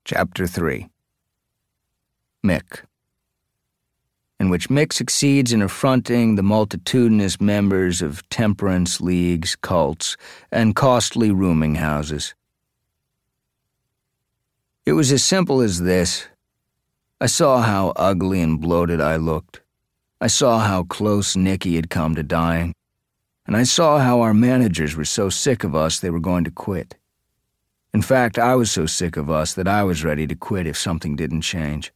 Chapter 3. Mick. In which Mick succeeds in affronting the multitudinous members of temperance leagues, cults, and costly rooming houses. It was as simple as this. I saw how ugly and bloated I looked. I saw how close Nicky had come to dying. And I saw how our managers were so sick of us they were going to quit. In fact, I was so sick of us that I was ready to quit if something didn't change.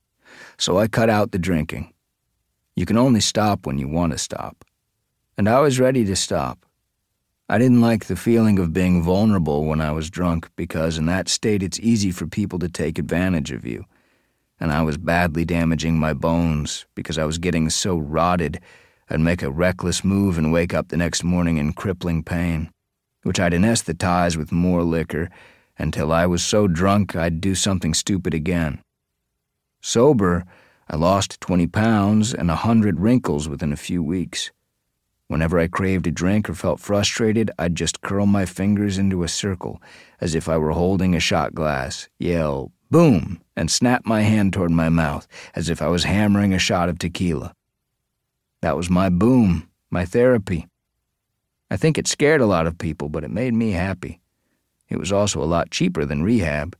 So I cut out the drinking. You can only stop when you want to stop. And I was ready to stop. I didn't like the feeling of being vulnerable when I was drunk because in that state it's easy for people to take advantage of you. And I was badly damaging my bones because I was getting so rotted I'd make a reckless move and wake up the next morning in crippling pain, which I'd anesthetize with more liquor until I was so drunk I'd do something stupid again. Sober, I lost 20 pounds and 100 wrinkles within a few weeks. Whenever I craved a drink or felt frustrated, I'd just curl my fingers into a circle as if I were holding a shot glass, yell, "Boom!" and snap my hand toward my mouth as if I was hammering a shot of tequila. That was my boom, my therapy. I think it scared a lot of people, but it made me happy. It was also a lot cheaper than rehab.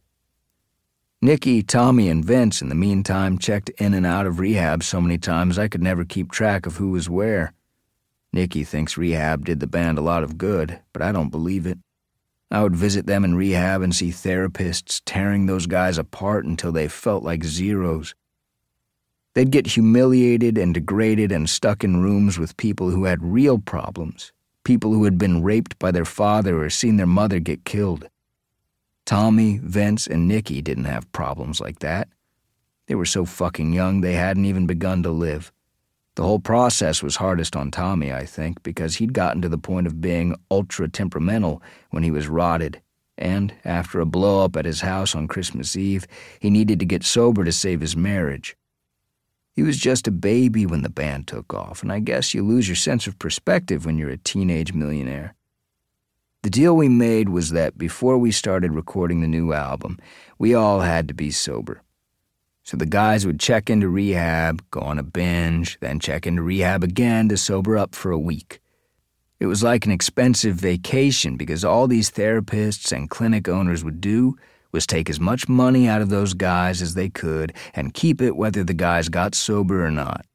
Nicky, Tommy, and Vince in the meantime checked in and out of rehab so many times I could never keep track of who was where. Nicky thinks rehab did the band a lot of good, but I don't believe it. I would visit them in rehab and see therapists tearing those guys apart until they felt like zeros. They'd get humiliated and degraded and stuck in rooms with people who had real problems. People who had been raped by their father or seen their mother get killed. Tommy, Vince, and Nicky didn't have problems like that. They were so fucking young they hadn't even begun to live. The whole process was hardest on Tommy, I think, because he'd gotten to the point of being ultra-temperamental when he was rotted, and after a blow-up at his house on Christmas Eve, he needed to get sober to save his marriage. He was just a baby when the band took off, and I guess you lose your sense of perspective when you're a teenage millionaire. The deal we made was that before we started recording the new album, we all had to be sober. So the guys would check into rehab, go on a binge, then check into rehab again to sober up for a week. It was like an expensive vacation because all these therapists and clinic owners would do was take as much money out of those guys as they could and keep it whether the guys got sober or not.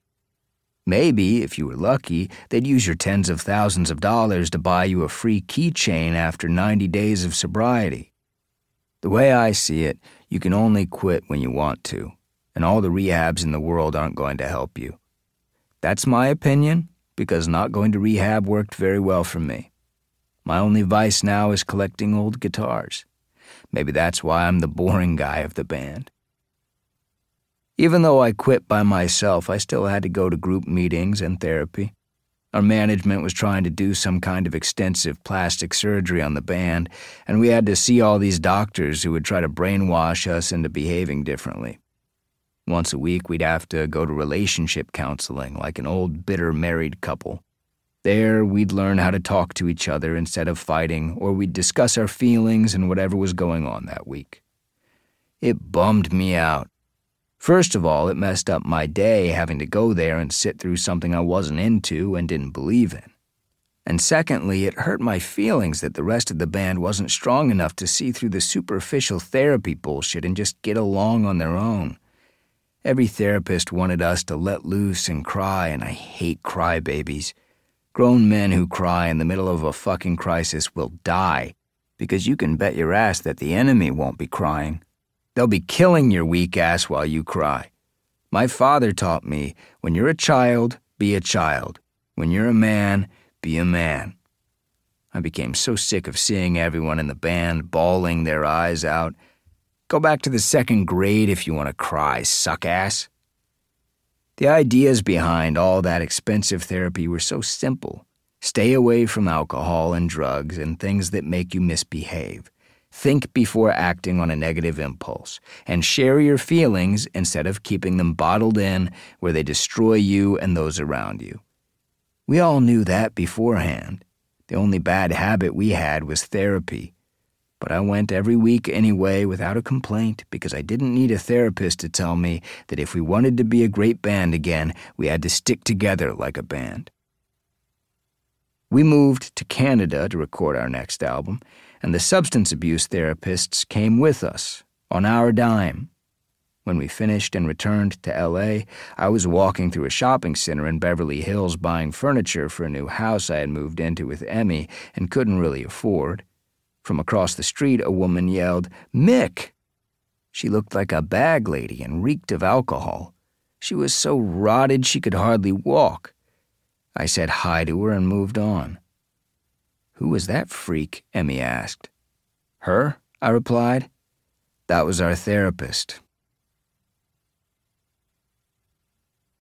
Maybe, if you were lucky, they'd use your tens of thousands of dollars to buy you a free keychain after 90 days of sobriety. The way I see it, you can only quit when you want to, and all the rehabs in the world aren't going to help you. That's my opinion, because not going to rehab worked very well for me. My only vice now is collecting old guitars. Maybe that's why I'm the boring guy of the band. Even though I quit by myself, I still had to go to group meetings and therapy. Our management was trying to do some kind of extensive plastic surgery on the band, and we had to see all these doctors who would try to brainwash us into behaving differently. Once a week, we'd have to go to relationship counseling like an old, bitter married couple. There, we'd learn how to talk to each other instead of fighting, or we'd discuss our feelings and whatever was going on that week. It bummed me out. First of all, it messed up my day having to go there and sit through something I wasn't into and didn't believe in. And secondly, it hurt my feelings that the rest of the band wasn't strong enough to see through the superficial therapy bullshit and just get along on their own. Every therapist wanted us to let loose and cry, and I hate crybabies. Grown men who cry in the middle of a fucking crisis will die, because you can bet your ass that the enemy won't be crying. They'll be killing your weak ass while you cry. My father taught me, when you're a child, be a child. When you're a man, be a man. I became so sick of seeing everyone in the band bawling their eyes out. Go back to the second grade if you want to cry, suck-ass. The ideas behind all that expensive therapy were so simple. Stay away from alcohol and drugs and things that make you misbehave. Think before acting on a negative impulse, and share your feelings instead of keeping them bottled in where they destroy you and those around you. We all knew that beforehand. The only bad habit we had was therapy. But I went every week anyway without a complaint because I didn't need a therapist to tell me that if we wanted to be a great band again, we had to stick together like a band. We moved to Canada to record our next album, and the substance abuse therapists came with us, on our dime. When we finished and returned to L.A., I was walking through a shopping center in Beverly Hills buying furniture for a new house I had moved into with Emmy and couldn't really afford. From across the street, a woman yelled, "Mick!" She looked like a bag lady and reeked of alcohol. She was so rotted she could hardly walk. I said hi to her and moved on. "Who was that freak?" Emmy asked. "Her?" I replied. "That was our therapist.